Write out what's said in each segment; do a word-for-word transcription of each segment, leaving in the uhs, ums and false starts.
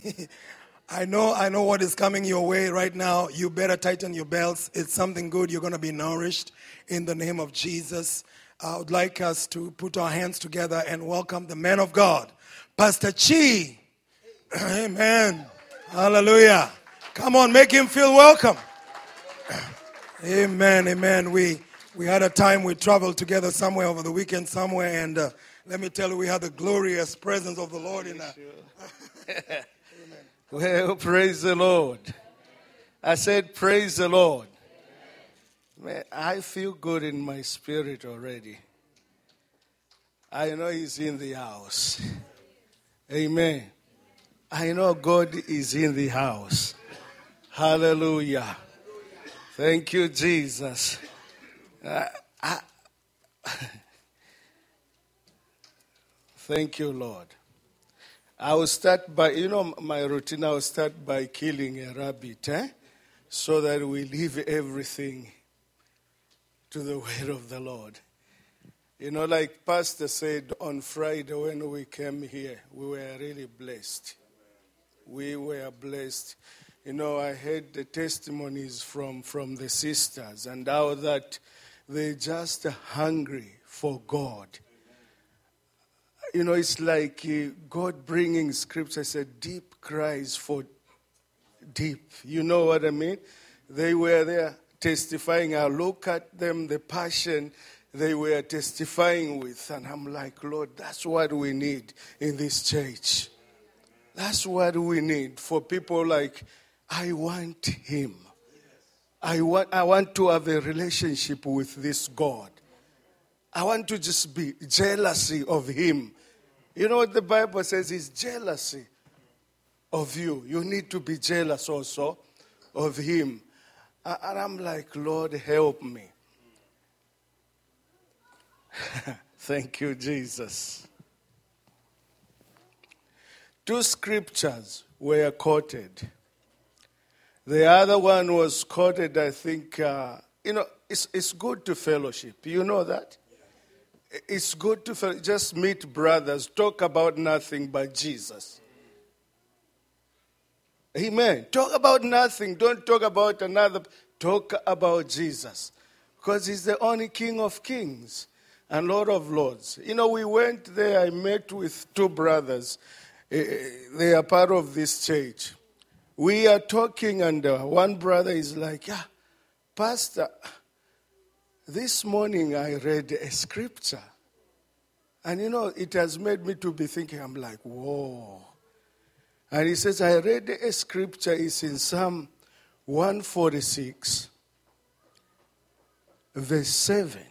I know, I know what is coming your way right now. You better tighten your belts. It's something good. You're going to be nourished in the name of Jesus. I would like us to put our hands together and welcome the man of God, Pastor Chi. Amen. Hallelujah. Come on, make him feel welcome. Amen, amen. We we had a time we traveled together somewhere over the weekend somewhere, and uh, let me tell you, we had the glorious presence of the Lord in that. Well, praise the Lord. I said, praise the Lord. Man, I feel good in my spirit already. I know he's in the house. Amen. I know God is in the house. Hallelujah. Thank you, Jesus. Uh, I, thank you, Lord. I will start by, you know, my routine, I will start by killing a rabbit, eh? So that we leave everything to the word of the Lord. You know, like Pastor said on Friday when we came here, we were really blessed. We were blessed. You know, I heard the testimonies from, from the sisters and how that they're just hungry for God. You know, it's like uh, God bringing scripture, said deep cries for deep. You know what I mean? They were there testifying. I look at them, the passion they were testifying with. And I'm like, Lord, that's what we need in this church. That's what we need for people like, I want him. I want, I want to have a relationship with this God. I want to just be jealousy of him. You know what the Bible says is jealousy of you. You need to be jealous also of him. And I'm like, Lord, help me. Thank you, Jesus. Two scriptures were quoted. The other one was quoted, I think, uh, you know, it's, it's good to fellowship. You know that? It's good to just meet brothers, talk about nothing but Jesus. Amen. Talk about nothing. Don't talk about another. Talk about Jesus. Because he's the only King of kings and Lord of lords. You know, we went there. I met with two brothers. They are part of this church. We are talking and uh, one brother is like, yeah, Pastor, this morning I read a scripture. And you know, it has made me to be thinking, I'm like, whoa. And he says, I read a scripture, it's in Psalm one forty-six, verse seven.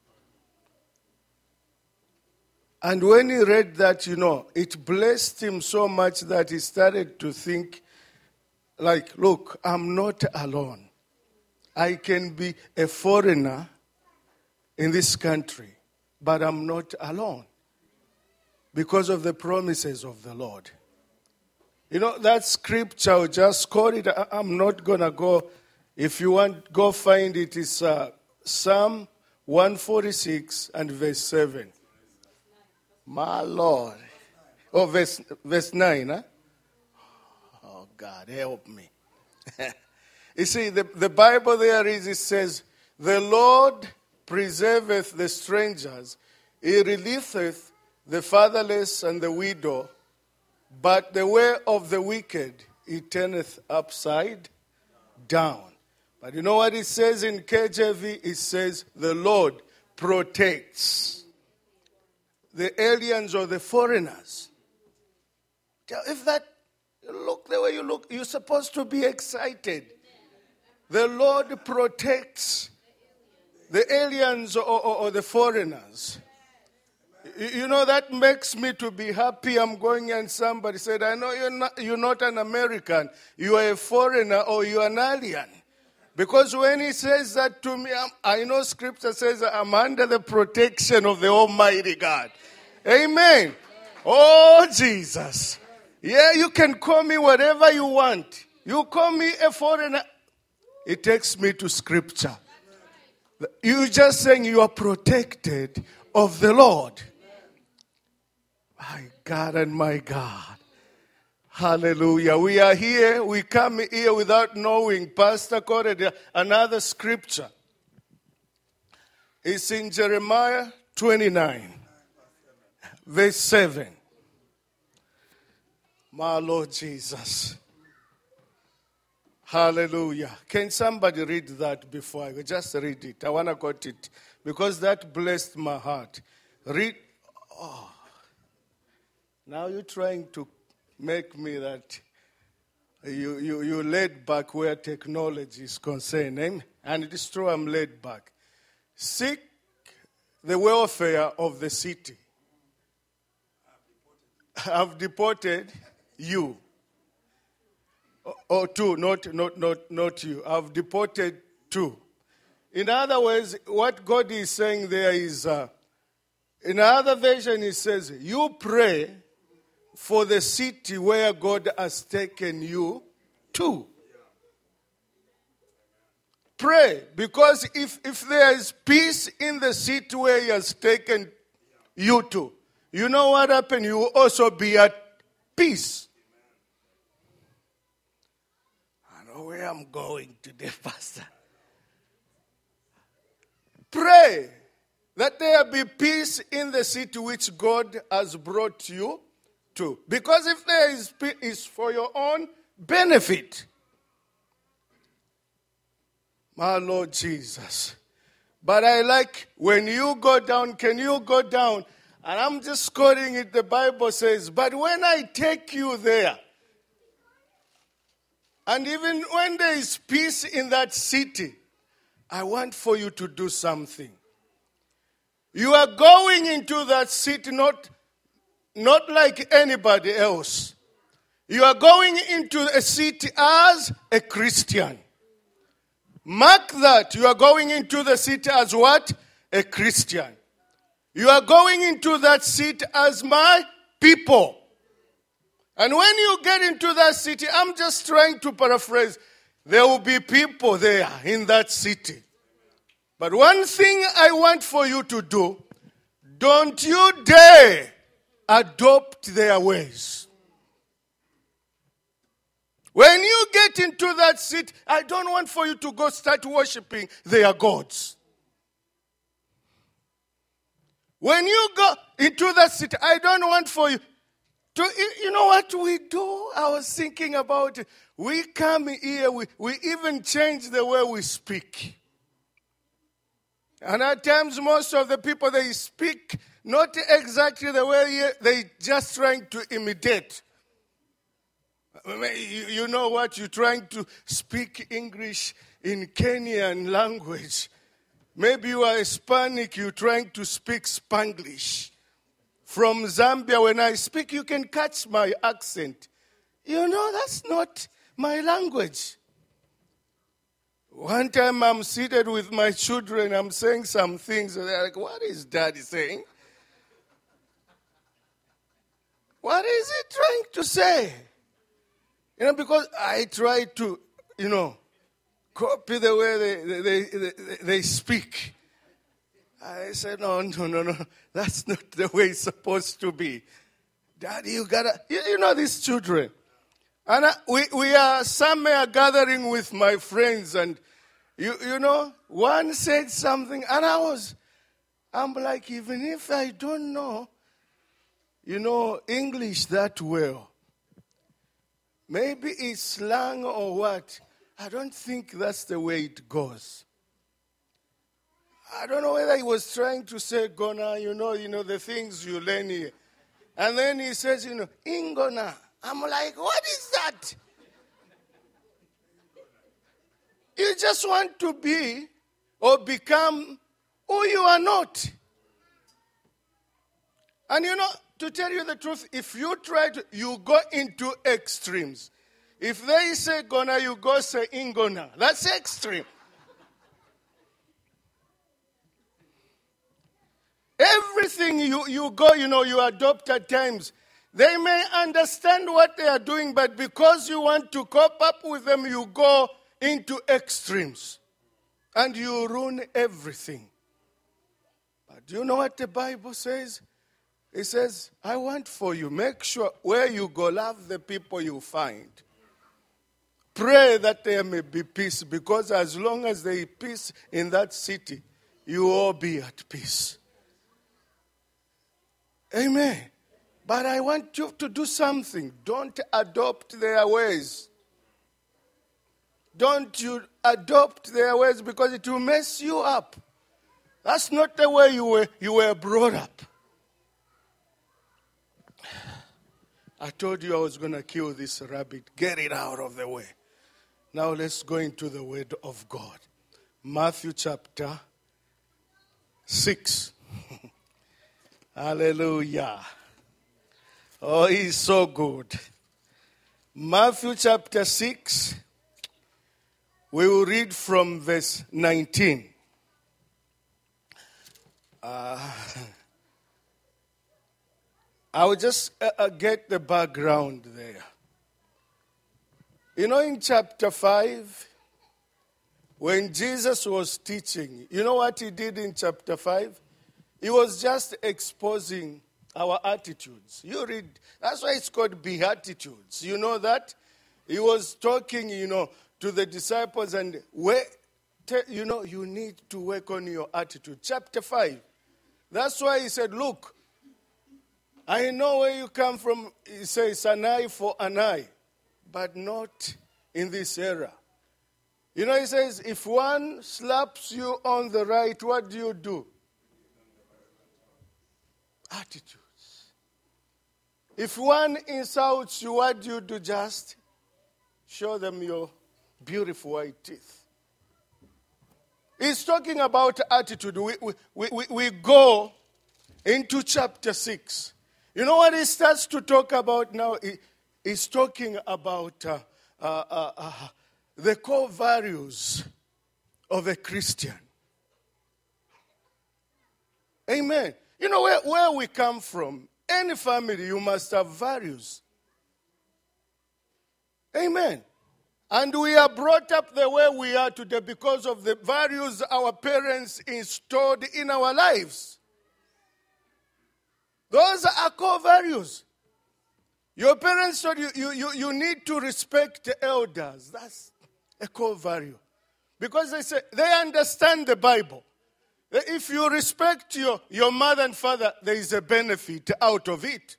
And when he read that, you know, it blessed him so much that he started to think, like, look, I'm not alone. I can be a foreigner in this country, but I'm not alone because of the promises of the Lord. You know, that scripture, I'll just quote it. I'm not going to go. If you want, go find it. It's uh, Psalm one forty-six and verse seven. My Lord. Oh, verse, verse nine, huh? Oh, God, help me. You see, the, the Bible there is, it says, the Lord preserveth the strangers. He relieveth the fatherless and the widow. But the way of the wicked, he turneth upside down. But you know what it says in K J V? It says, the Lord protects the aliens or the foreigners. If that, look the way you look, you're supposed to be excited. The Lord protects the aliens or, or, or the foreigners. You know, that makes me to be happy. I'm going and somebody said, I know you're not, you're not an American. You are a foreigner or you're an alien. Because when he says that to me, I'm, I know scripture says I'm under the protection of the Almighty God. Amen. Oh, Jesus. Yeah, you can call me whatever you want. You call me a foreigner. It takes me to scripture. You're just saying you are protected of the Lord. My God and my God. Hallelujah. We are here. We come here without knowing. Pastor quoted another scripture. It's in Jeremiah twenty-nine, verse seven. My Lord Jesus. Hallelujah. Can somebody read that before I go? Just read it. I want to quote it because that blessed my heart. Read. Oh. Now you're trying to make me that you, you, you laid back where technology is concerned. Eh? And it is true I'm laid back. Seek the welfare of the city. I've deported you. Or two, not, not, not, not you. I've deported two. In other words, what God is saying there is, uh, in another version it says, you pray for the city where God has taken you to. Pray, because if, if there is peace in the city where He has taken you to, you know what happened? You will also be at peace. I know where I'm going today, Pastor. Pray that there be peace in the city which God has brought you to. Because if there is peace, it's for your own benefit. My Lord Jesus. But I like when you go down, can you go down? And I'm just quoting it, the Bible says, but when I take you there, and even when there is peace in that city, I want for you to do something. You are going into that city not, not like anybody else. You are going into a city as a Christian. Mark that. You are going into the city as what? A Christian. You are going into that city as my people. And when you get into that city, I'm just trying to paraphrase, there will be people there in that city. But one thing I want for you to do, don't you dare adopt their ways. When you get into that city, I don't want for you to go start worshiping their gods. When you go into that city, I don't want for you to, you know what we do? I was thinking about it. We come here, we, we even change the way we speak. And at times, most of the people, they speak not exactly the way they just trying to imitate. You know what? You're trying to speak English in Kenyan language. Maybe you are Hispanic, you're trying to speak Spanglish. From Zambia, when I speak, you can catch my accent. You know, that's not my language. One time I'm seated with my children, I'm saying some things, and they're like, what is Daddy saying? What is he trying to say? You know, because I try to, you know, copy the way they, they, they, they speak. I said, no, no, no, no. That's not the way it's supposed to be. Daddy, you gotta, you, you know these children. And I, we, we are somewhere gathering with my friends, and you, you know, one said something, and I was, I'm like, even if I don't know, you know, English that well, maybe it's slang or what, I don't think that's the way it goes. I don't know whether he was trying to say gonna, you know, you know, the things you learn here. And then he says, you know, ingona. I'm like, what is that? You just want to be or become who you are not. And you know, to tell you the truth, if you try to, you go into extremes. If they say gonna, you go say ingona. That's extreme. Everything you, you go, you know, you adopt at times. They may understand what they are doing, but because you want to cope up with them, you go into extremes. And you ruin everything. But do you know what the Bible says? He says, I want for you, make sure where you go, love the people you find. Pray that there may be peace, because as long as there is peace in that city, you all be at peace. Amen. But I want you to do something. Don't adopt their ways. Don't you adopt their ways, because it will mess you up. That's not the way you were, you were brought up. I told you I was going to kill this rabbit. Get it out of the way. Now let's go into the word of God. Matthew chapter six. Hallelujah. Oh, he's so good. Matthew chapter six. We will read from verse nineteen. Uh, I will just uh, get the background there. You know, in chapter five, when Jesus was teaching, you know what he did in chapter five? He was just exposing our attitudes. You read, that's why it's called Beatitudes. You know that? He was talking, you know, to the disciples, and, where, you know, you need to work on your attitude. Chapter five. That's why he said, look, I know where you come from. He says, an eye for an eye. But not in this era. You know, he says, if one slaps you on the right, what do you do? Attitudes. If one insults you, what do you do? Just show them your beautiful white teeth. He's talking about attitude. We, we, we, we go into chapter six. You know what he starts to talk about now? He, he's talking about uh, uh, uh, uh, the core values of a Christian. Amen. You know where, where we come from. Any family, you must have values. Amen. And we are brought up the way we are today because of the values our parents installed in our lives. Those are core values. Your parents told you, you, you, you need to respect the elders. That's a core value. Because they say, they understand the Bible. If you respect your, your mother and father, there is a benefit out of it.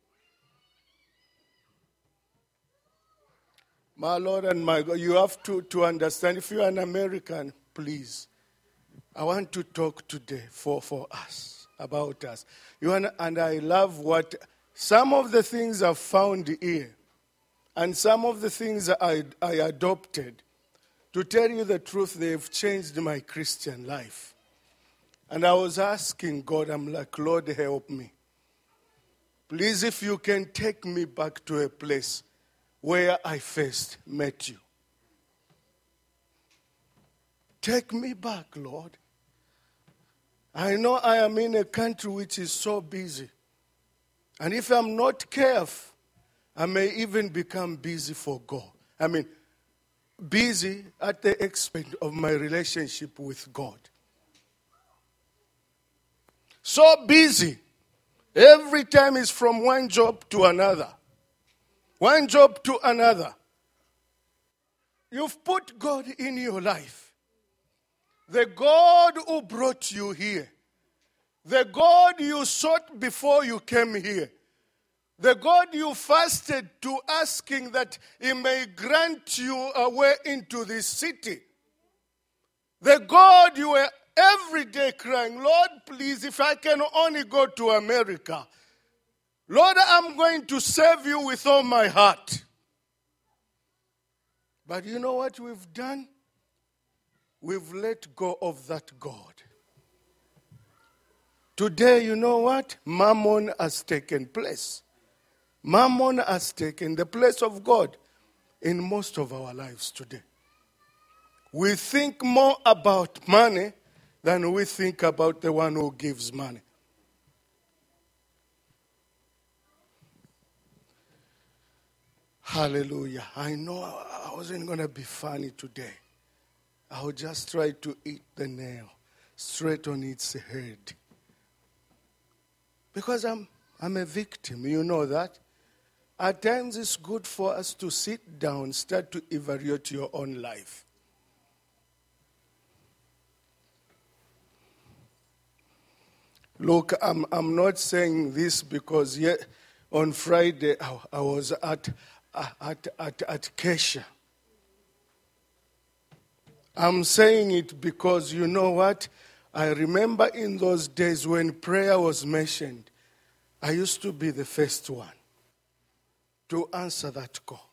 My Lord and my God, you have to, to understand. If you are an American, please, I want to talk today for, for us, about us. You and, and I love what some of the things I've found here, and some of the things I, I adopted. To tell you the truth, they've changed my Christian life. And I was asking God, I'm like, Lord, help me. Please, if you can take me back to a place where I first met you. Take me back, Lord. I know I am in a country which is so busy. And if I'm not careful, I may even become busy for God. I mean, busy at the expense of my relationship with God. So busy. Every time is from one job to another. One job to another. You've put God in your life. The God who brought you here. The God you sought before you came here. The God you fasted to, asking that He may grant you a way into this city. The God you were every day crying, Lord, please, if I can only go to America. Lord, I'm going to serve you with all my heart. But you know what we've done? We've let go of that God. Today, you know what? Mammon has taken place. Mammon has taken the place of God in most of our lives today. We think more about money than we think about the one who gives money. Hallelujah. I know I wasn't going to be funny today. I would just try to eat the nail straight on its head. Because I'm I'm a victim. You know that? At times it's good for us to sit down, start to evaluate your own life. Look, I'm, I'm not saying this because yet on Friday I, I was at, at, at, at Kesha. I'm saying it because you know what? I remember in those days when prayer was mentioned, I used to be the first one to answer that call.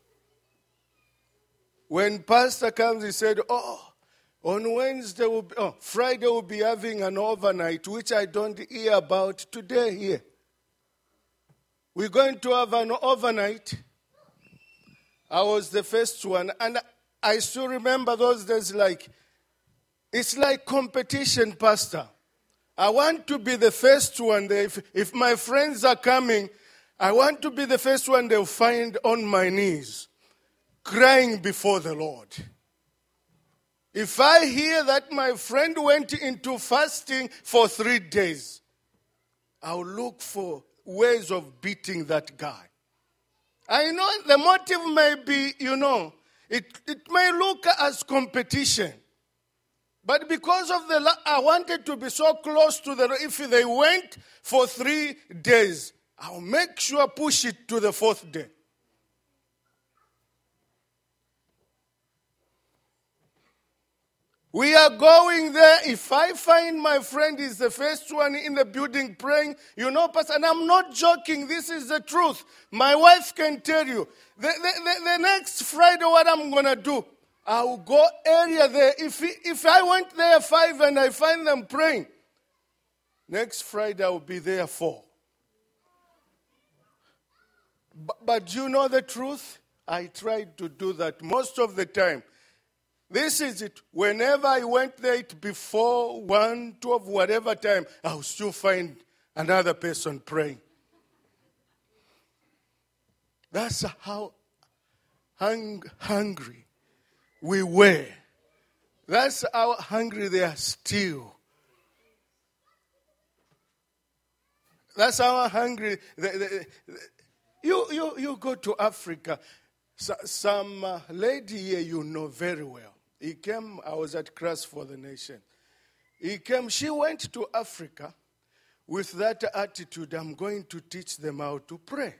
When pastor comes, he said, oh, on Wednesday, we'll be, oh, Friday we'll be having an overnight, which I don't hear about today here. We're going to have an overnight. I was the first one, and I still remember those days like, it's like competition, pastor. I want to be the first one there. If, if my friends are coming, I want to be the first one they'll find on my knees, crying before the Lord. If I hear that my friend went into fasting for three days, I'll look for ways of beating that guy. I know the motive may be, you know, it, it may look as competition. But because of the, I wanted to be so close to the, if they went for three days, I'll make sure push it to the fourth day. We are going there. If I find my friend is the first one in the building praying, you know, Pastor, and I'm not joking, this is the truth. My wife can tell you. The, the, the, the next Friday, what I'm going to do, I'll go area there. If, if I went there five and I find them praying, next Friday I'll be there four. But, but you know the truth? I tried to do that most of the time. This is it. Whenever I went there it before one, twelve, whatever time, I'll still find another person praying. That's how hung, hungry we were. That's how hungry they are still. That's how hungry. They, they, they, you, you, you go to Africa. So, some uh, lady here you know very well. He came, I was at Christ for the Nation. He came, she went to Africa with that attitude, I'm going to teach them how to pray.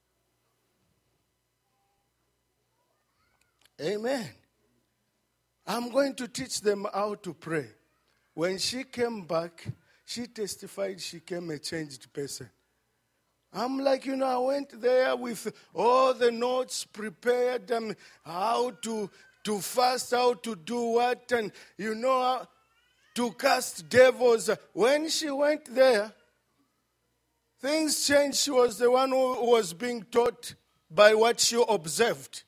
Amen. I'm going to teach them how to pray. When she came back, she testified she came a changed person. I'm like, you know, I went there with all the notes prepared, and how to, to fast, how to do what, and, you know, to cast devils. When she went there, things changed. She was the one who was being taught by what she observed.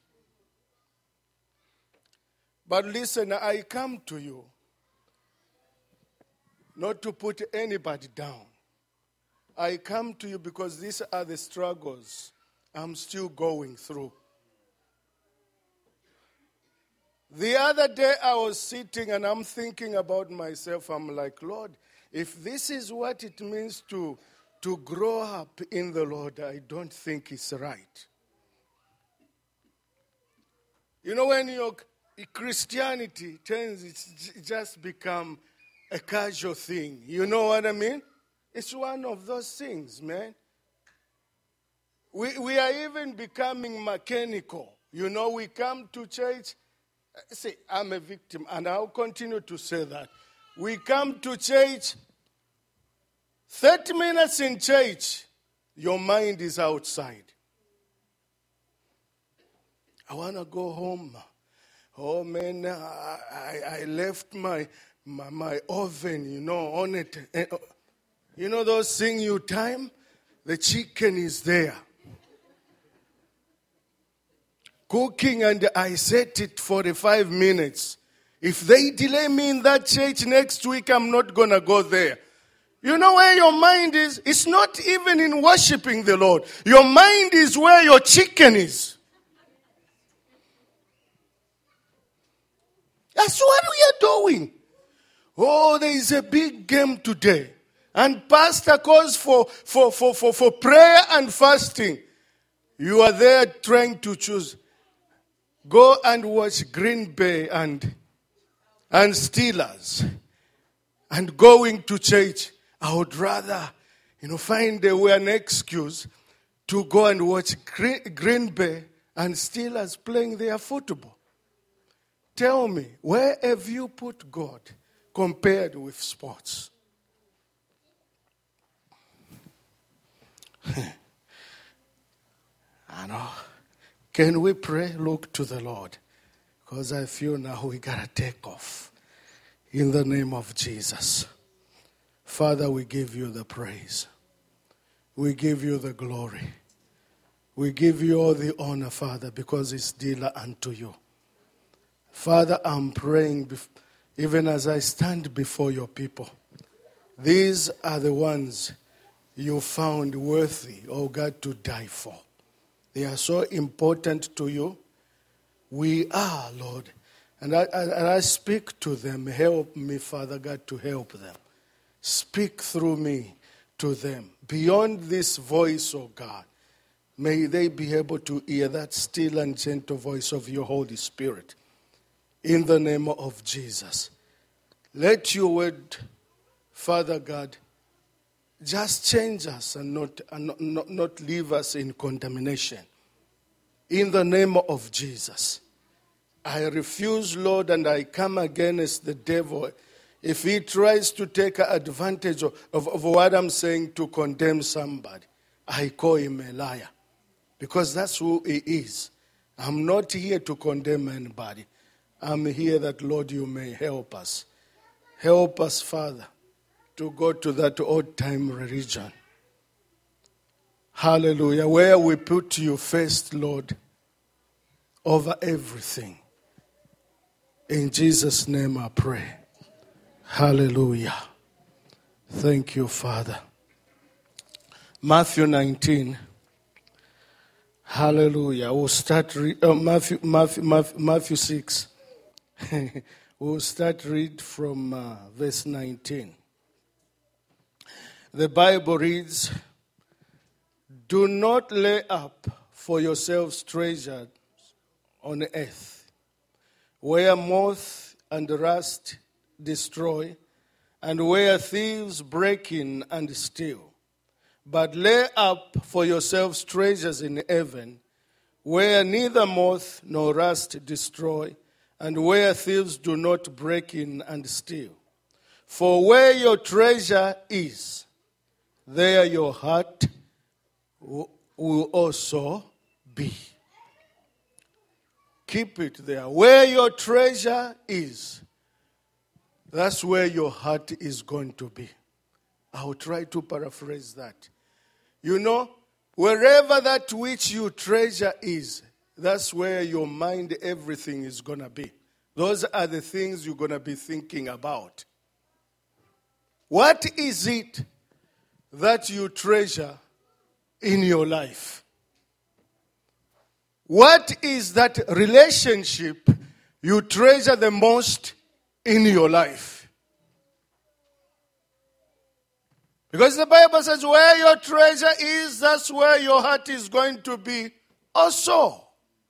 But listen, I come to you not to put anybody down. I come to you because these are the struggles I'm still going through. The other day I was sitting and I'm thinking about myself. I'm like, Lord, if this is what it means to, to grow up in the Lord, I don't think it's right. You know, when your Christianity tends, it's just become a casual thing. You know what I mean? It's one of those things, man. We we are even becoming mechanical. You know, we come to church. See, I'm a victim, and I'll continue to say that. We come to church, thirty minutes in church, your mind is outside. I want to go home. Oh, man, I, I left my, my, my oven, you know, on it. You know those things you time? The chicken is there. Cooking, and I set it forty-five minutes. If they delay me in that church next week, I'm not going to go there. You know where your mind is? It's not even in worshiping the Lord. Your mind is where your chicken is. That's what we are doing. Oh, there is a big game today. and pastor calls for, for, for, for, for prayer and fasting, you are there trying to choose. Go and watch Green Bay and, and Steelers and going to church. I would rather, you know, find a way, an excuse to go and watch Green, Green Bay and Steelers playing their football. Tell me, where have you put God compared with sports? I know. Can we pray? Look to the Lord. Because I feel now we got to take off. In the name of Jesus. Father, we give you the praise. We give you the glory. We give you all the honor, Father, because it's dear unto you. Father, I'm praying, even as I stand before your people. These are the ones you found worthy, oh God, to die for. They are so important to you. We are, Lord. And I, and I speak to them. Help me, Father God, to help them. Speak through me to them. Beyond this voice, oh God, may they be able to hear that still and gentle voice of your Holy Spirit. In the name of Jesus. Let your word, Father God, just change us and not, and not, not, not leave us in condemnation. In the name of Jesus. I refuse, Lord, and I come against the devil. If he tries to take advantage of, of, of what I'm saying to condemn somebody, I call him a liar. Because that's who he is. I'm not here to condemn anybody. I'm here that, Lord, you may help us. Help us, Father, to go to that old-time religion. Hallelujah. Where we put you first, Lord, over everything. In Jesus' name I pray. Hallelujah. Thank you, Father. Matthew nineteen. Hallelujah. We'll start re- uh, Matthew, Matthew, Matthew, Matthew six. We'll start read from uh, verse nineteen. The Bible reads, "Do not lay up for yourselves treasures on earth, where moth and rust destroy, and where thieves break in and steal. But lay up for yourselves treasures in heaven, where neither moth nor rust destroy, and where thieves do not break in and steal. For where your treasure is, there your heart will also be." Keep it there. Where your treasure is, that's where your heart is going to be. I'll try to paraphrase that. You know, wherever that which you treasure is, that's where your mind, everything is going to be. Those are the things you're going to be thinking about. What is it that you treasure in your life? What is that relationship you treasure the most in your life? Because the Bible says, where your treasure is, that's where your heart is going to be also.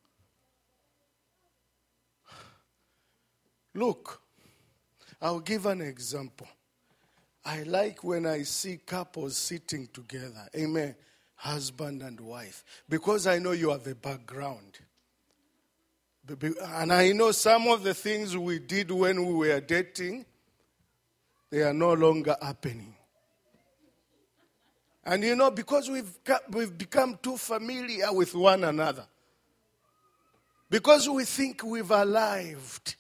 Look, I'll give an example. I like when I see couples sitting together. Amen. Husband and wife. Because I know you have a background. And I know some of the things we did when we were dating, they are no longer happening. And you know, because we've we've become too familiar with one another. Because we think we've arrived.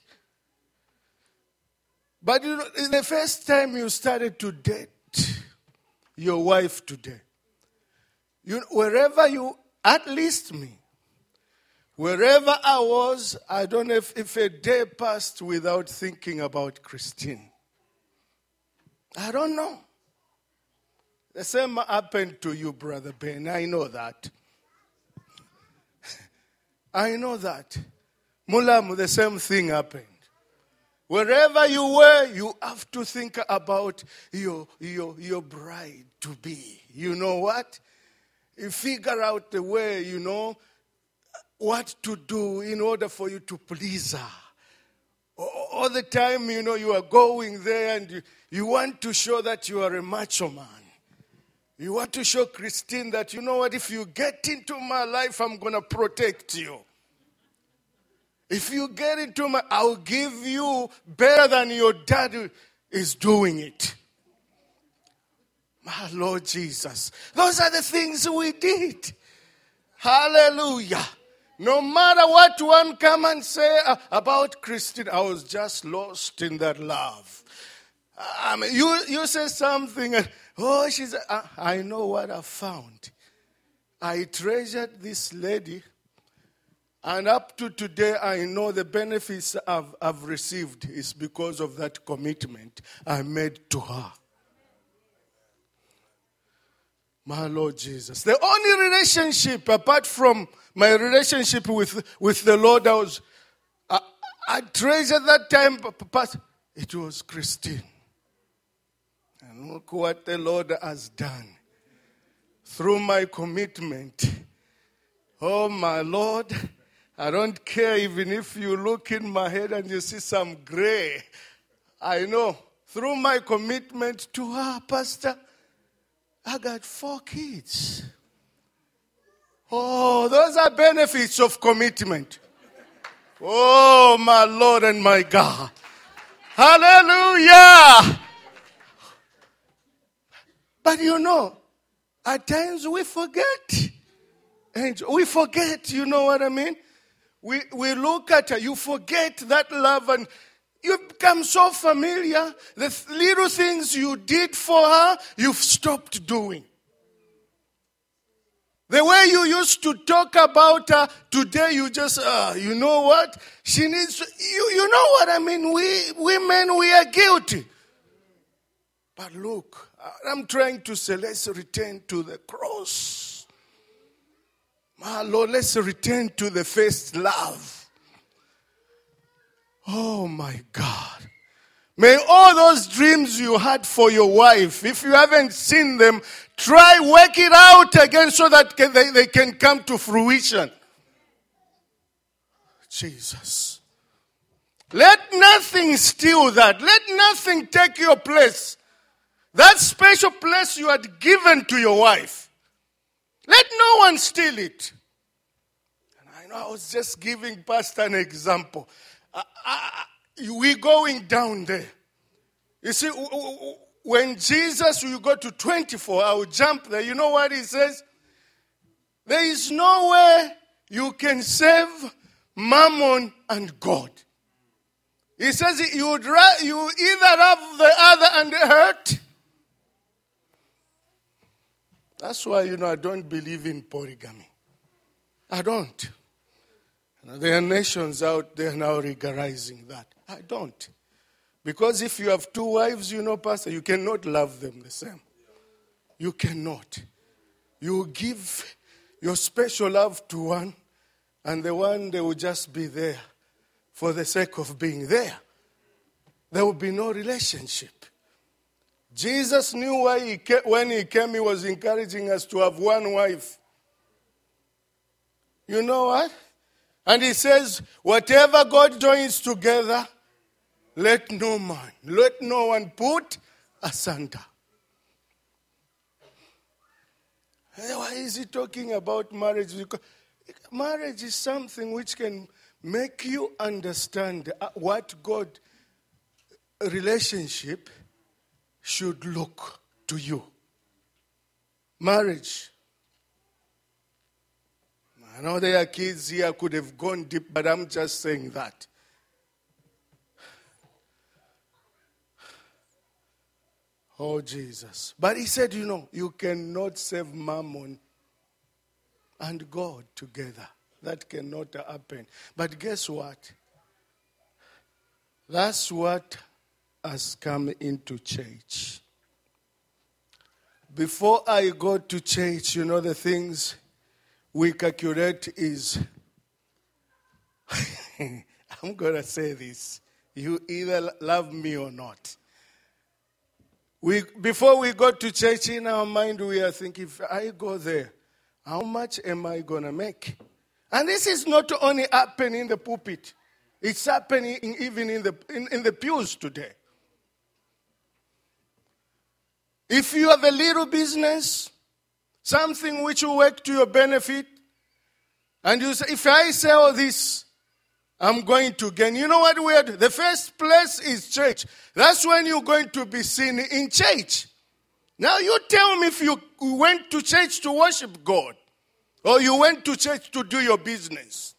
But you know, the first time you started to date your wife today, you wherever you, at least me, wherever I was, I don't know if, if a day passed without thinking about Christine. I don't know. The same happened to you, Brother Ben. I know that. I know that. Mulam, the same thing happened. Wherever you were, you have to think about your, your, your bride to be. You know what? You figure out the way, you know, what to do in order for you to please her. All the time, you know, you are going there and you, you want to show that you are a macho man. You want to show Christine that, you know what, if you get into my life, I'm going to protect you. If you get into my, I'll give you better than your dad is doing it. My Lord Jesus. Those are the things we did. Hallelujah. No matter what one come and say about Christine, I was just lost in that love. I mean, you, you say something, and, oh, she's, I, I know what I found. I treasured this lady, and up to today, I know the benefits I've, I've received is because of that commitment I made to her. My Lord Jesus. The only relationship, apart from my relationship with, with the Lord, I was, I, I treasured that time, but it was Christine. And look what the Lord has done. Through my commitment. Oh, my Lord, I don't care even if you look in my head and you see some gray. I know. Through my commitment to her, Pastor, I got four kids. Oh, those are benefits of commitment. Oh, my Lord and my God. Hallelujah. But you know, at times we forget. And we forget, you know what I mean? We we look at her, you forget that love and you become so familiar. The little things you did for her, you've stopped doing. The way you used to talk about her, today you just, uh, you know what? She needs, you, you know what I mean? We women, we are guilty. But look, I'm trying to say, let's return to the cross. My Lord, let's return to the first love. Oh my God. May all those dreams you had for your wife, if you haven't seen them, try work it out again so that they, they can come to fruition. Jesus. Let nothing steal that. Let nothing take your place. That special place you had given to your wife. Let no one steal it. And I know I was just giving Pastor an example. Uh, uh, we're going down there. You see, when Jesus will go to twenty-four, I will jump there. You know what he says? There is no way you can save Mammon and God. He says you would you either have the other and hurt. That's why, you know, I don't believe in polygamy. I don't. There are nations out there now regularizing that. I don't. Because if you have two wives, you know, Pastor, you cannot love them the same. You cannot. You give your special love to one, and the one, they will just be there for the sake of being there. There will be no relationship. Jesus knew why he came, when he came, he was encouraging us to have one wife. You know what? And he says, whatever God joins together, let no man, let no one put asunder. Why is he talking about marriage? Because marriage is something which can make you understand what God relationship should look to you. Marriage. I know there are kids here who could have gone deep, but I'm just saying that. Oh, Jesus. But he said, you know, you cannot save Mammon and God together. That cannot happen. But guess what? That's what has come into church. Before I go to church, you know, the things we calculate is, I'm going to say this. you either love me or not. We, before we go to church, in our mind, we are thinking, if I go there, how much am I going to make? And this is not only happening in the pulpit. It's happening even in the, in, in the pews today. If you have a little business, something which will work to your benefit, and you say, if I sell this, I'm going to gain. You know what we are? The first place is church. That's when you're going to be seen in church. Now you tell me if you went to church to worship God, or you went to church to do your business.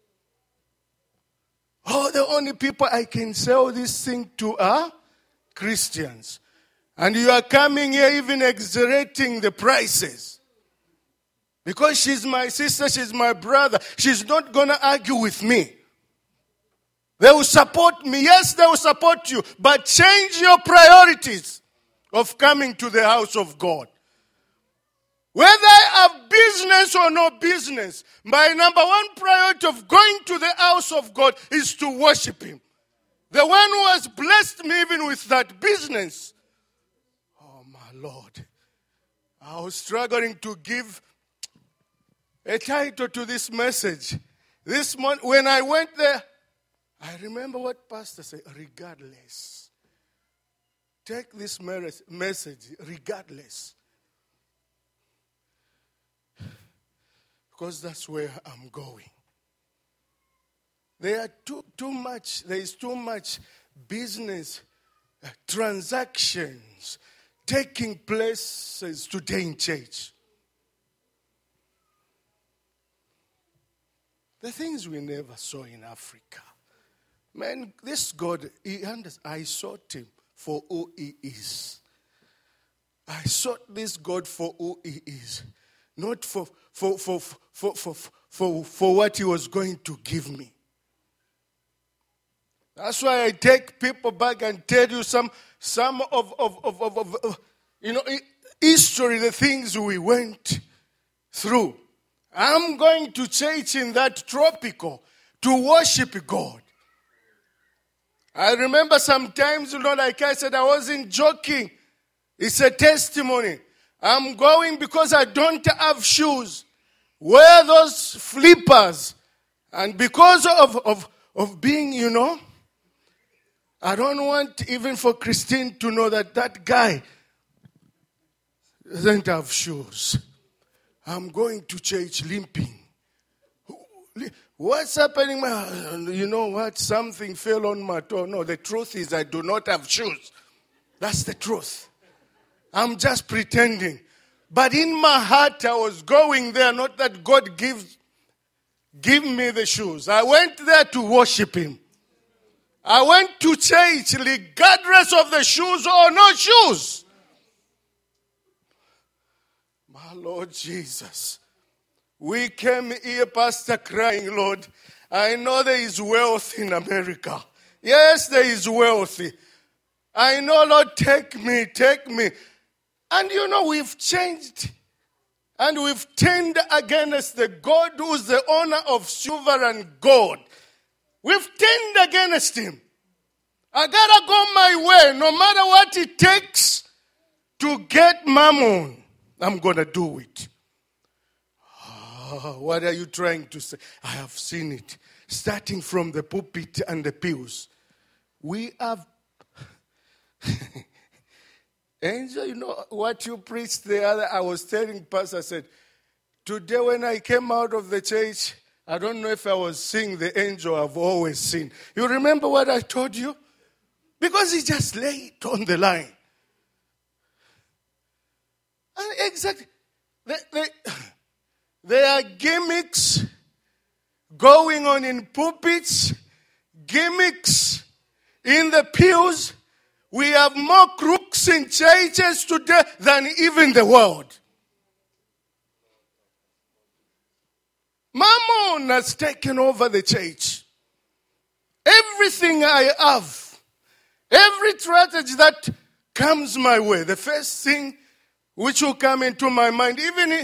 Oh, the only people I can sell this thing to are Christians. And you are coming here even exaggerating the prices. Because she's my sister, she's my brother. She's not going to argue with me. They will support me. Yes, they will support you. But change your priorities of coming to the house of God. Whether I have business or no business, my number one priority of going to the house of God is to worship Him. The one who has blessed me even with that business. Oh, my Lord. I was struggling to give a title to this message. This morning, when I went there, I remember what Pastor said, regardless. Take this message, regardless. Because that's where I'm going. There are too, too much, there is too much business, uh, transactions taking places today in church. The things we never saw in Africa. Man, this God, he understands. I sought Him for who He is. I sought this God for who He is. Not for, for, for, for, for, for, for what He was going to give me. That's why I take people back and tell you some, some of, of, of, of, of, of you know, history, the things we went through. I'm going to church in that tropical to worship God. I remember sometimes, you know, like I said, I wasn't joking. It's a testimony. I'm going because I don't have shoes. Wear those flippers. And because of, of, of being, you know, I don't want even for Christine to know that that guy doesn't have shoes. I'm going to church limping. What's happening? You know what? Something fell on my toe. No, the truth is I do not have shoes. That's the truth. I'm just pretending. But in my heart, I was going there, not that God gives give me the shoes. I went there to worship Him. I went to church regardless of the shoes or no shoes. My Lord Jesus. We came here, Pastor, crying, Lord, I know there is wealth in America. Yes, there is wealth. I know, Lord, take me, take me. And you know, we've changed. And we've turned against the God who's the owner of silver and gold. We've turned against Him. I gotta go my way, no matter what it takes to get mammon. I'm gonna do it. Oh, what are you trying to say? I have seen it. Starting from the pulpit and the pews. We have... Angel, you know what you preached the other, I was telling Pastor, I said, today when I came out of the church, I don't know if I was seeing the angel I've always seen. You remember what I told you? Because he just laid on the line. And exactly. They, they, there are gimmicks going on in pulpits, gimmicks in the pews. We have more crooks in churches today than even the world. Mammon has taken over the church. Everything I have, every strategy that comes my way, the first thing which will come into my mind, even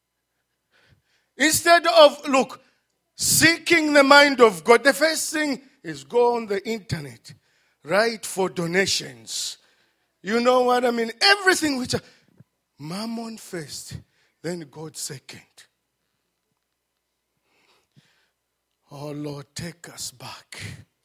instead of, look, seeking the mind of God, the first thing is go on the internet, write for donations. You know what I mean? Everything which, Mammon first, then God second. Oh Lord, take us back.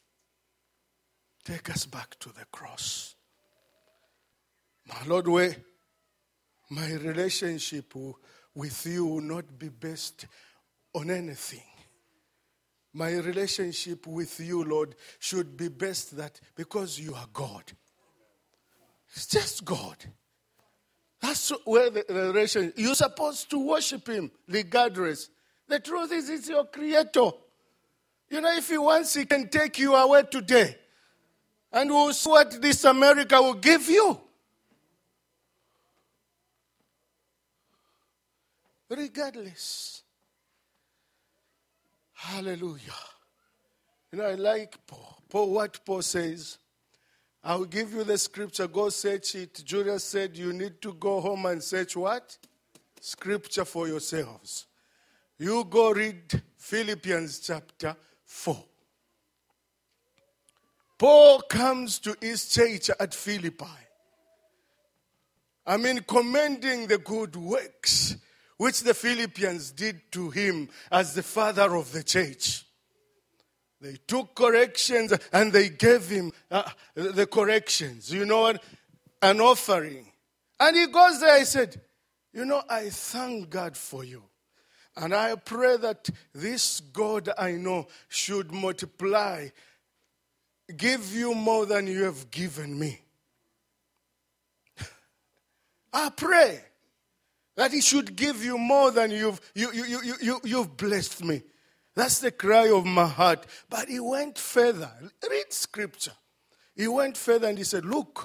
Take us back to the cross. My Lord, where my relationship with you will not be based on anything. My relationship with you, Lord, should be based that because you are God. It's just God. That's where the relation. You're supposed to worship him regardless. The truth is, it's your creator. You know, if he wants, he can take you away today. And we'll see what this America will give you. Regardless. Hallelujah. You know, I like Paul. Paul, what Paul says, I'll give you the scripture, go search it. Julius said you need to go home and search what? Scripture for yourselves. You go read Philippians chapter four. Paul comes to his church at Philippi. I mean, commending the good works which the Philippians did to him as the father of the church. They took corrections and they gave him uh, the corrections. You know what? An offering. And he goes there, he said, you know, I thank God for you. And I pray that this God I know should multiply, give you more than you have given me. I pray that he should give you more than you've, you, you, you, you, you've blessed me. That's the cry of my heart. But he went further. Read scripture. He went further and he said, look,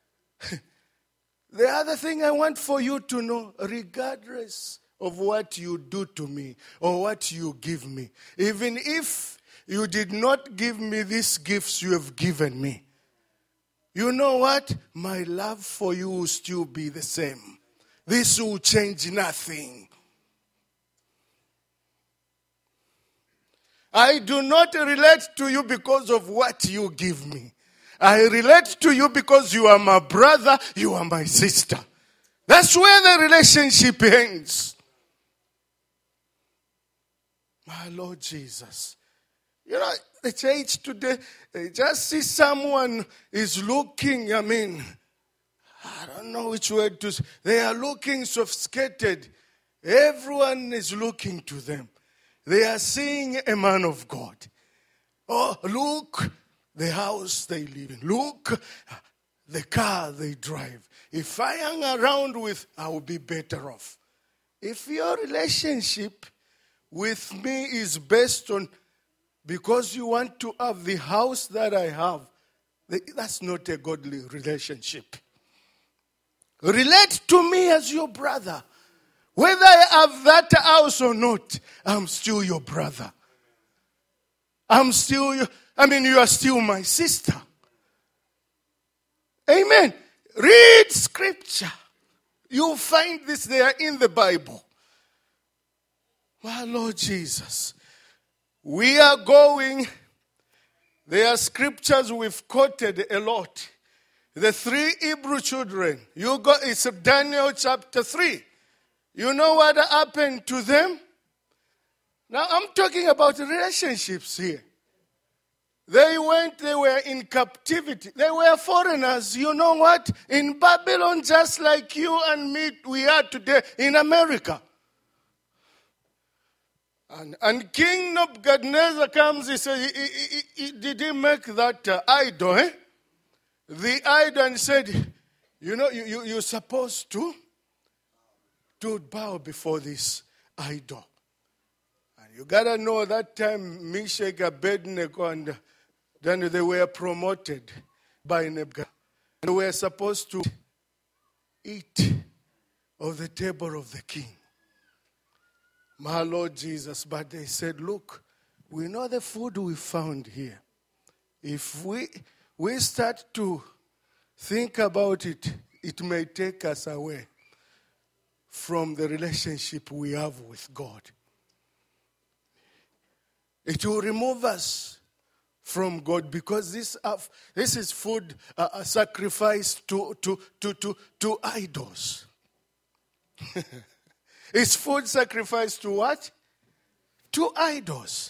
the other thing I want for you to know, regardless of what you do to me or what you give me, even if you did not give me these gifts you have given me, you know what? My love for you will still be the same. This will change nothing. I do not relate to you because of what you give me. I relate to you because you are my brother, you are my sister. That's where the relationship ends. My Lord Jesus. You know, the church today, they just see someone is looking, I mean, I don't know which word to say. They are looking sophisticated. Everyone is looking to them. They are seeing a man of God. Oh, look, the house they live in. Look, the car they drive. If I hang around with, I will be better off. If your relationship with me is based on, because you want to have the house that I have, that's not a godly relationship. Relate to me as your brother. Whether I have that house or not, I'm still your brother. I'm still, your, I mean, you are still my sister. Amen. Read scripture. You'll find this there in the Bible. My Lord Jesus. We are going, there are scriptures we've quoted a lot. The three Hebrew children. You go, it's Daniel chapter three. You know what happened to them? Now I'm talking about relationships here. They went, they were in captivity. They were foreigners. You know what? In Babylon, just like you and me, we are today in America. And, and King Nebuchadnezzar comes, he says, he, he, he, did he make that uh, idol, eh? The idol, and said, you know, you, you, you're supposed to, to bow before this idol. And you got to know that time, Meshach, Abednego, and then they were promoted by Nebuchadnezzar. They were supposed to eat of the table of the king. My Lord Jesus, but they said, look, we know the food we found here. If we we start to think about it, it may take us away from the relationship we have with God. It will remove us from God, because this uh, this is food uh, uh, sacrificed to to to to to idols. It's food sacrificed to what? To idols.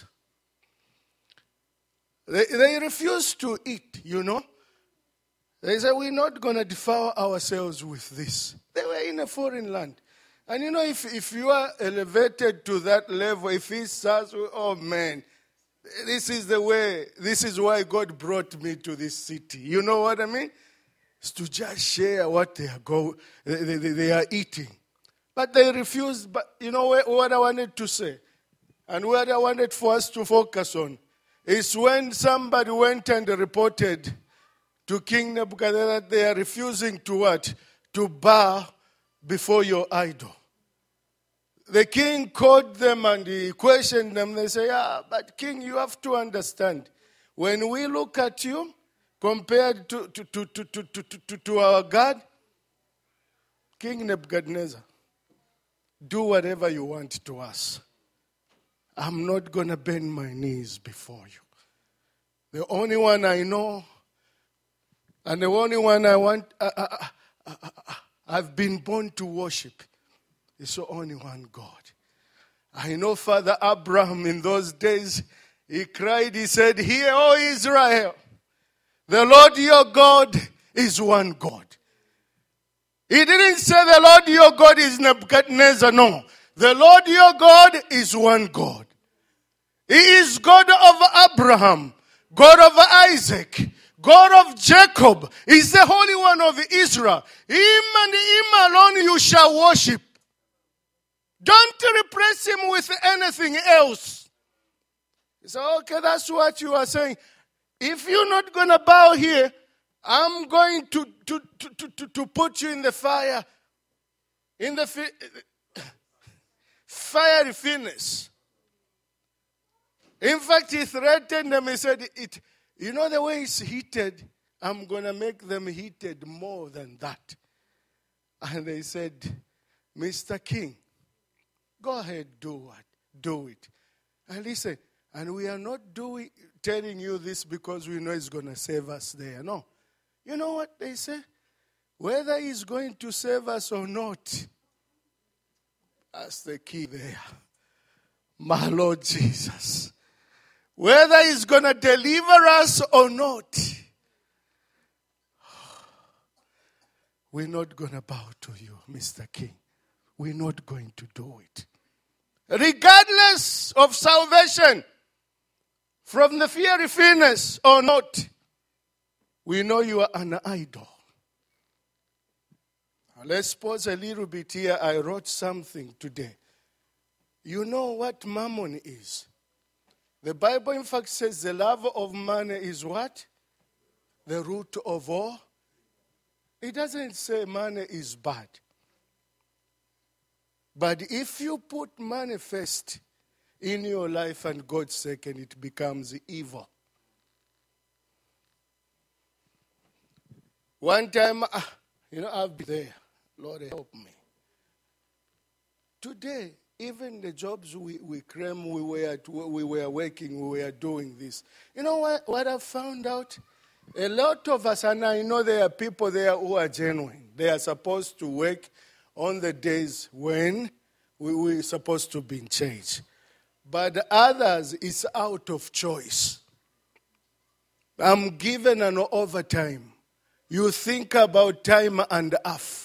They, they refuse to eat, you know. They say, we're not going to defile ourselves with this. They were in a foreign land. And you know, if, if you are elevated to that level, if he says, oh man, this is the way, this is why God brought me to this city. You know what I mean? It's to just share what they are, go, they, they, they are eating. But they refused. But you know what I wanted to say? And what I wanted for us to focus on is when somebody went and reported to King Nebuchadnezzar that they are refusing to what? To bow before your idol. The king called them and he questioned them. They say, yeah, but king, you have to understand. When we look at you, compared to, to, to, to, to, to, to, to our God, King Nebuchadnezzar, do whatever you want to us. I'm not going to bend my knees before you. The only one I know, and the only one I want, uh, uh, uh, uh, uh, I've been born to worship, is the only one God. I know Father Abraham in those days, he cried, he said, hear, O Israel, the Lord your God is one God. He didn't say the Lord your God is Nebuchadnezzar, no. The Lord your God is one God. He is God of Abraham, God of Isaac, God of Jacob. He is the Holy One of Israel. Him and him alone you shall worship. Don't replace him with anything else. He said, okay, that's what you are saying. If you're not going to bow here, I'm going to, to, to, to, to, to put you in the fire, in the fi- fiery furnace. In fact, he threatened them. He said, "It, you know the way it's heated, I'm going to make them heated more than that." And they said, Mister King, go ahead, do what? Do it. And listen, and we are not doing, telling you this because we know it's going to save us there. No. You know what they say? Whether he's going to save us or not, that's the key there. My Lord Jesus. Whether he's going to deliver us or not, we're not going to bow to you, Mister King. We're not going to do it. Regardless of salvation, from the fiery furnace or not, we know you are an idol. Now let's pause a little bit here. I wrote something today. You know what mammon is? The Bible, in fact, says the love of money is what? The root of all. It doesn't say money is bad. But if you put money first in your life and God's second, it becomes evil. One time, you know, I've been there. Lord, help me. Today, even the jobs we, we claim we were, we were working, we were doing this. You know what, what I found out? A lot of us, and I know there are people there who are genuine. They are supposed to work on the days when we were supposed to be in church. But others, it's out of choice. I'm given an overtime. You think about time and a half.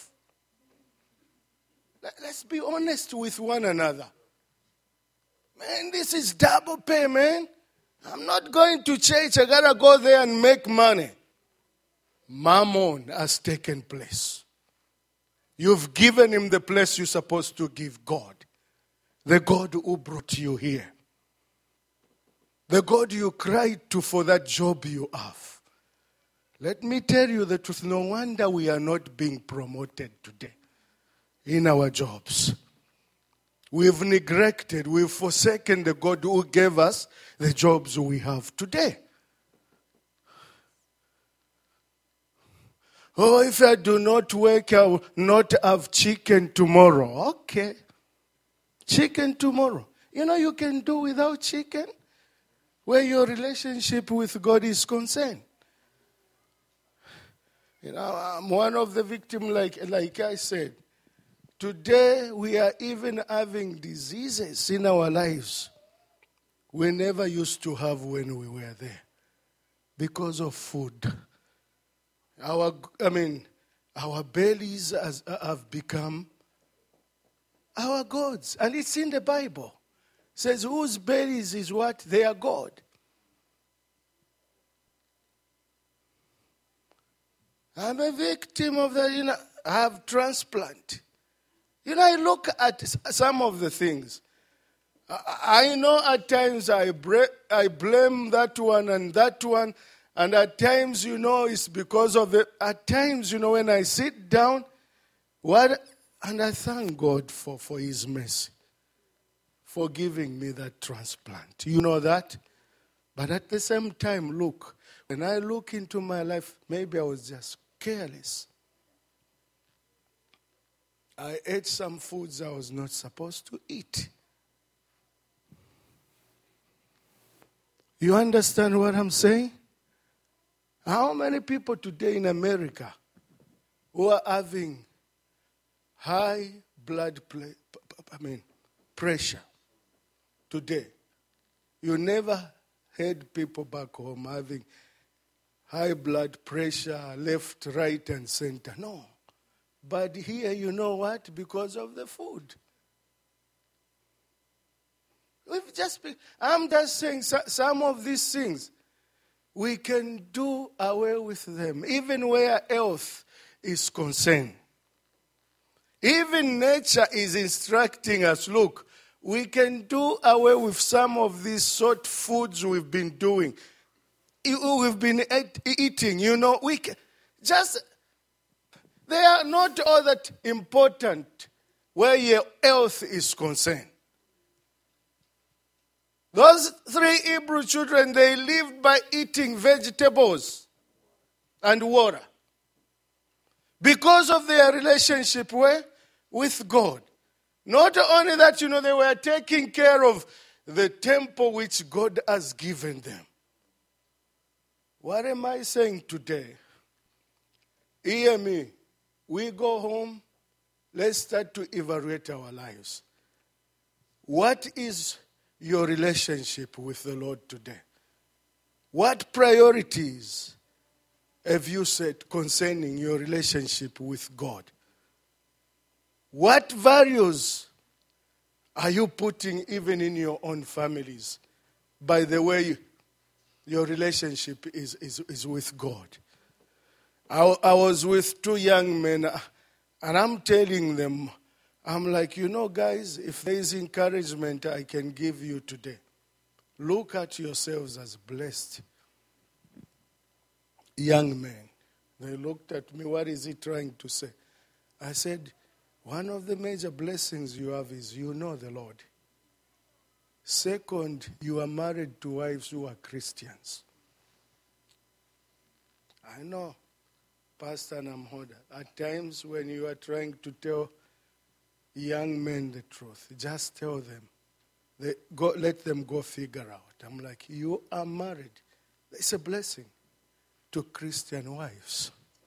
Let's be honest with one another. Man, this is double pay, man. I'm not going to church. I got to go there and make money. Mammon has taken place. You've given him the place you're supposed to give God. The God who brought you here. The God you cried to for that job you have. Let me tell you the truth. No wonder we are not being promoted today in our jobs. We've neglected, we've forsaken the God who gave us the jobs we have today. Oh, if I do not work, I will not have chicken tomorrow. Okay. Chicken tomorrow. You know you can do without chicken. where your relationship with God is concerned. You know, I'm one of the victims, like, like I said. Today, we are even having diseases in our lives we never used to have when we were there because of food. Our, I mean, our bellies has, have become our gods. And it's in the Bible. It says, whose bellies is what? They are God. I'm a victim of that. You know, I have transplant. You know, I look at some of the things. I, I know at times I, bre- I blame that one and that one. And at times, you know, it's because of it. At times, you know, when I sit down, what, and I thank God for, for his mercy, for giving me that transplant. You know that? But at the same time, look, when I look into my life, maybe I was just careless. I ate some foods I was not supposed to eat. You understand what I'm saying? How many people today in America who are having high blood play, I mean, pressure today? You never heard people back home having high blood pressure, left, right, and center. No. But here, you know what? Because of the food. We've just been, I'm just saying some of these things, we can do away with them, even where health is concerned. Even nature is instructing us, look, we can do away with some of these sort foods we've been doing. We've been eating, you know, we can just, they are not all that important where your health is concerned. Those three Hebrew children, they lived by eating vegetables and water because of their relationship where? With God. Not only that, you know, they were taking care of the temple which God has given them. What am I saying today? Hear me. We go home, let's start to evaluate our lives. What is your relationship with the Lord today? What priorities have you set concerning your relationship with God? What values are you putting even in your own families by the way you, your relationship is, is, is with God? I, I was with two young men, and I'm telling them, I'm like, you know, guys, if there is encouragement I can give you today, look at yourselves as blessed young men. They looked at me, what is he trying to say? I said, one of the major blessings you have is you know the Lord. Second, you are married to wives who are Christians. I know, Pastor Namhoda, at times when you are trying to tell young men the truth, just tell them. They go, let them go figure out. I'm like, you are married. It's a blessing to Christian wives.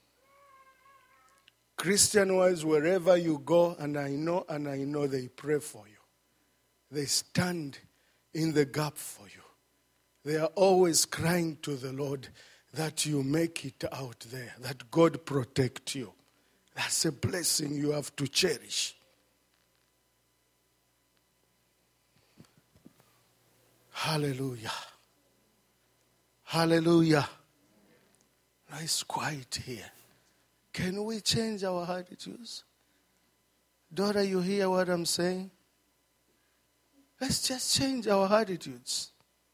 Christian wives, wherever you go, and I know, and I know they pray for you. They stand in the gap for you. They are always crying to the Lord that you make it out there, that God protect you. That's a blessing you have to cherish. Hallelujah. Hallelujah. Now it's quiet here. Can we change our attitudes? Daughter, you hear what I'm saying? Let's just change our attitudes.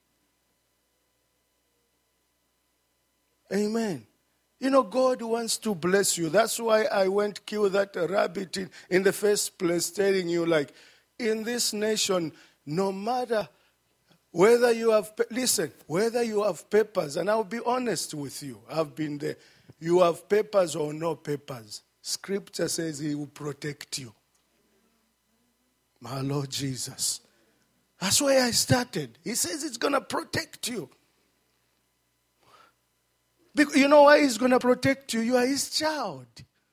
Amen. You know, God wants to bless you. That's why I went kill that rabbit in, in the first place, telling you, like, in this nation, no matter whether you have, listen, whether you have papers, and I'll be honest with you, I've been there. You have papers or no papers, Scripture says he will protect you. My Lord Jesus. That's where I started. He says it's going to protect you. Because you know why he's going to protect you? You are his child.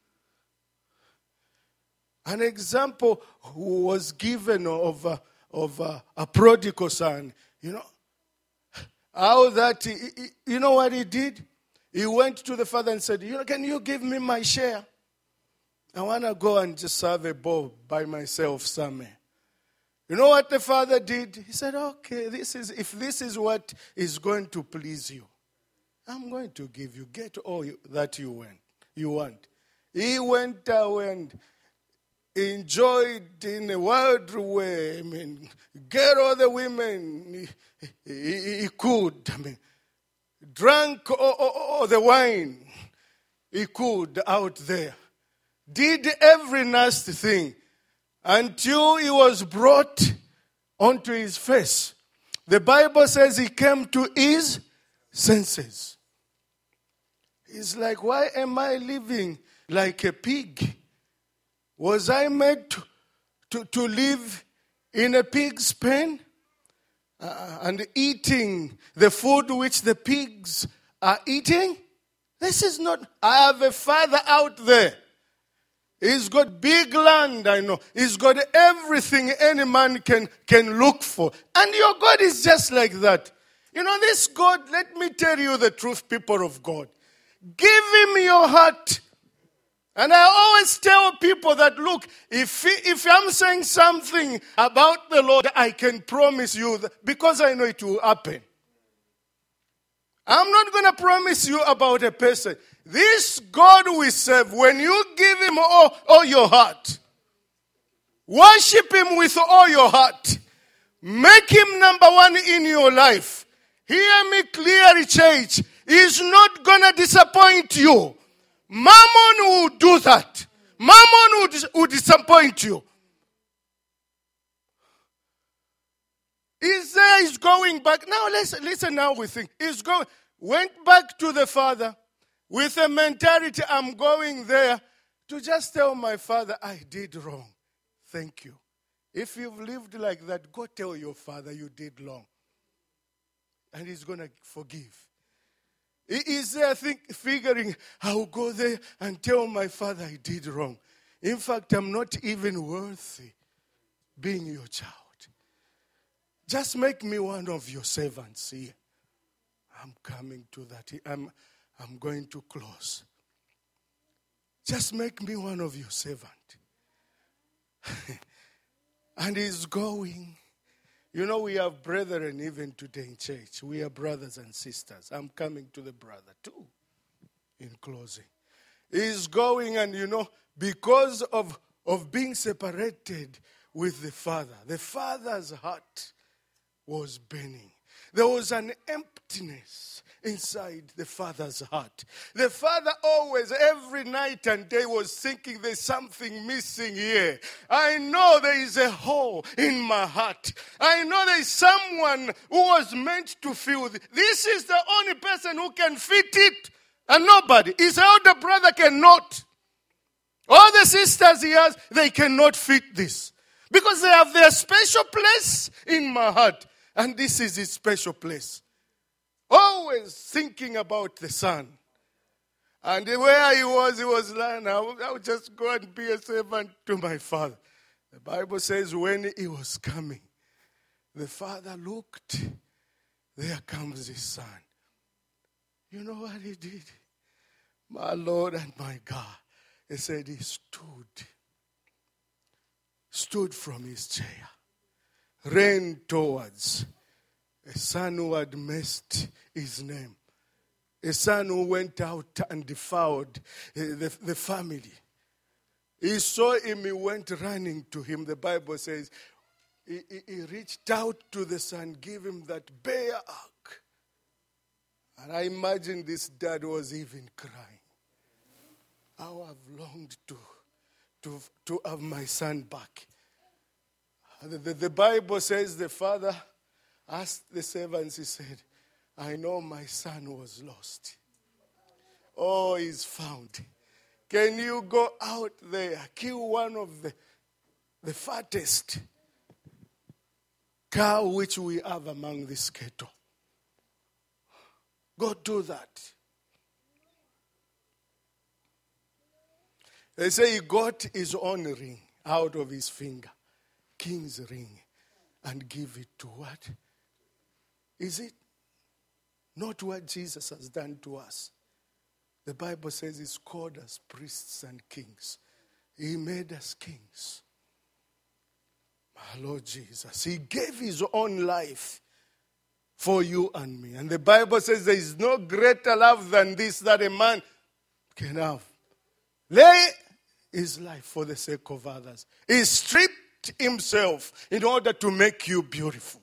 An example was given of a, of a, a prodigal son. You know, how that, he, he, you know what he did? He went to the father and said, you know, can you give me my share? I want to go and just have a bowl by myself somewhere. You know what the father did? He said, okay, this is if this is what is going to please you, I'm going to give you. Get all you, that you want. You want. He went away and enjoyed in a wild way. I mean, get all the women he, he, he could. I mean, drank all, all, all the wine he could out there. Did every nasty thing until he was brought onto his face. The Bible says he came to his senses. He's like, why am I living like a pig? Was I made to, to, to live in a pig's pen? Uh, and eating the food which the pigs are eating? This is not, I have a father out there. He's got big land, I know. He's got everything any man can, can look for. And your God is just like that. You know, this God, let me tell you the truth, people of God. Give him your heart. And I always tell people that, look, if, if I'm saying something about the Lord, I can promise you, that, because I know it will happen. I'm not going to promise you about a person. This God we serve, when you give him all, all your heart, worship him with all your heart, make him number one in your life. Hear me clearly, church. He's not going to disappoint you. Mammon will do that. Mammon will, dis- will disappoint you. He's there, he's going back. Now listen, listen now we think. He's going, went back to the father with a mentality, I'm going there to just tell my father, I did wrong. Thank you. If you've lived like that, go tell your father you did wrong. And he's going to forgive. He is there think, figuring, I'll go there and tell my father I did wrong. In fact, I'm not even worthy being your child. Just make me one of your servants here. I'm coming to that. I'm, I'm going to close. Just make me one of your servants. And he's going. You know, we have brethren even today in church. We are brothers and sisters. I'm coming to the brother too, in closing. He's going, and you know, because of, of being separated with the father, the father's heart was burning. There was an emptiness inside the father's heart. The father always, every night and day, was thinking there's something missing here. I know there is a hole in my heart. I know there is someone who was meant to fill this. This is the only person who can fit it, and nobody. His elder brother cannot. All the sisters he has, they cannot fit this. Because they have their special place in my heart. And this is his special place. Always thinking about the son. And where he was, he was like, I would just go and be a servant to my father. The Bible says when he was coming, the father looked, there comes his son. You know what he did? My Lord and my God. He said he stood. Stood from his chair. Ran towards a son who had messed his name. A son who went out and defiled the, the family. He saw him, he went running to him. The Bible says he, he, he reached out to the son, gave him that bare hug. And I imagine this dad was even crying. How I've longed to, to, to have my son back. The, the, the Bible says the father asked the servants, he said, I know my son was lost. Oh, he's found. Can you go out there, kill one of the, the fattest? cow which we have among this cattle. Go do that. They say he got his own ring out of his finger, king's ring, and give it to what? Is it not what Jesus has done to us? The Bible says he's called us priests and kings. He made us kings. My Lord Jesus, he gave his own life for you and me. And the Bible says there is no greater love than this that a man can have. Lay his life for the sake of others. He stripped himself in order to make you beautiful.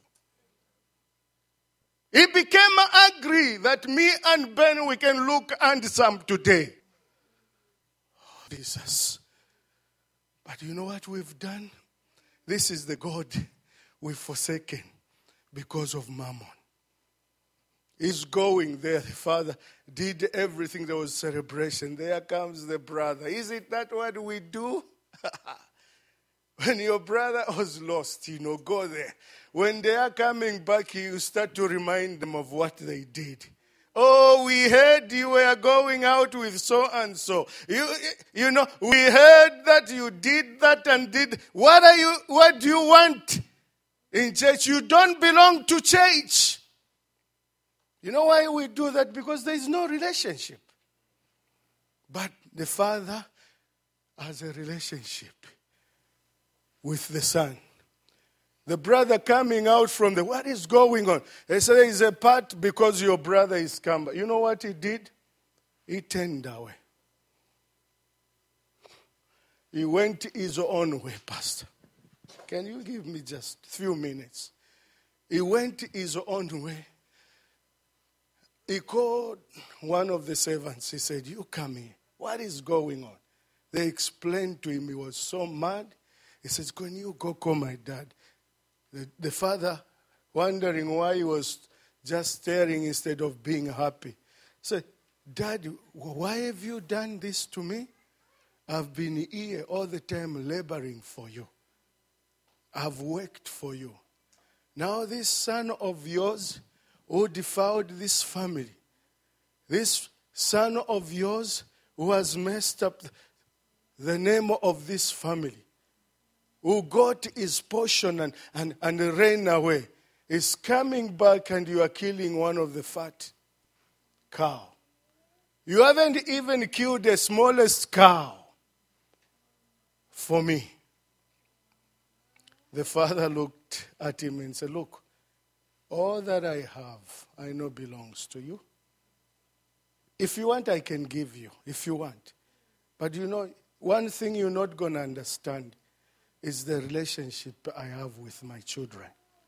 He became angry that me and Ben, we can look handsome today. Oh, Jesus. But you know what we've done? This is the God we've forsaken because of Mammon. He's going there. The father did everything. There was celebration. There comes the brother. Is it that what we do? When your brother was lost, you know, go there. When they are coming back, you start to remind them of what they did. Oh, we heard you were going out with so and so. You, you know, we heard that you did that and did. What are you? What do you want in church? You don't belong to church. You know why we do that? Because there is no relationship. But the father has a relationship with the son. The brother coming out from the, what is going on? They say there is a part because your brother is come. You know what he did? He turned away. He went his own way, Pastor. Can you give me just a few minutes? He went his own way. He called one of the servants. He said, you come here. What is going on? They explained to him. He was so mad. He says, can you go call my dad? The, the father, wondering why he was just staring instead of being happy, said, Dad, why have you done this to me? I've been here all the time laboring for you. I've worked for you. Now this son of yours who defiled this family, this son of yours who has messed up the name of this family, who got his portion and, and, and ran away, is coming back and you are killing one of the fat cow. You haven't even killed the smallest cow for me. The father looked at him and said, look, all that I have, I know belongs to you. If you want, I can give you, if you want. But you know, one thing you're not going to understand is the relationship I have with my children.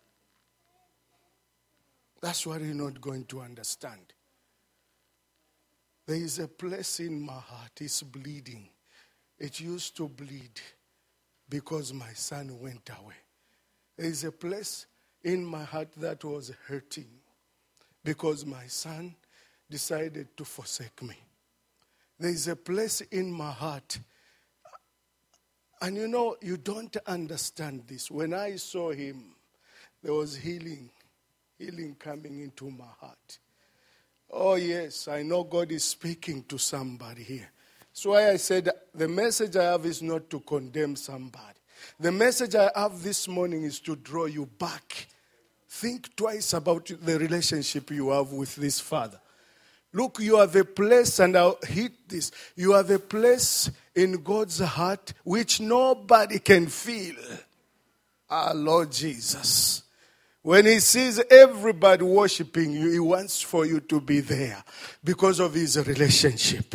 That's what you're not going to understand. There is a place in my heart, it's bleeding. It used to bleed because my son went away. There is a place in my heart that was hurting because my son decided to forsake me. There is a place in my heart. And you know, you don't understand this. When I saw him, there was healing, healing coming into my heart. Oh yes, I know God is speaking to somebody here. That's why I said the message I have is not to condemn somebody. The message I have this morning is to draw you back. Think twice about the relationship you have with this father. Look, you have a place, and I'll hit this. You have a place in God's heart which nobody can feel. Our Lord Jesus. When he sees everybody worshiping you, he wants for you to be there because of his relationship.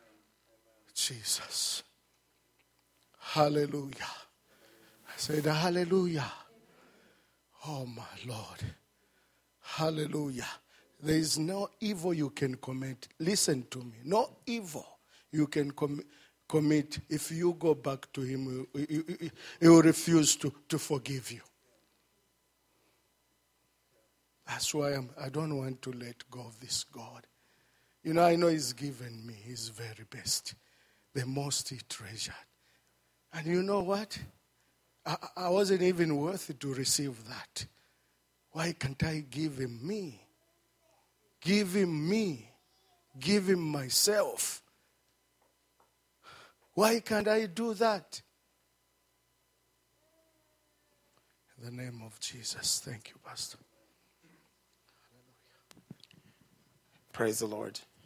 Jesus. Hallelujah. I said, hallelujah. Oh, my Lord. Hallelujah. There is no evil you can commit. Listen to me. No evil you can com- commit. If you go back to him, he, he, he will refuse to, to forgive you. That's why I'm, I don't want to let go of this God. You know, I know he's given me his very best. The most he treasured. And you know what? I, I wasn't even worthy to receive that. Why can't I give him me? Give him me. Give him myself. Why can't I do that? In the name of Jesus. Thank you, Pastor. Praise the Lord.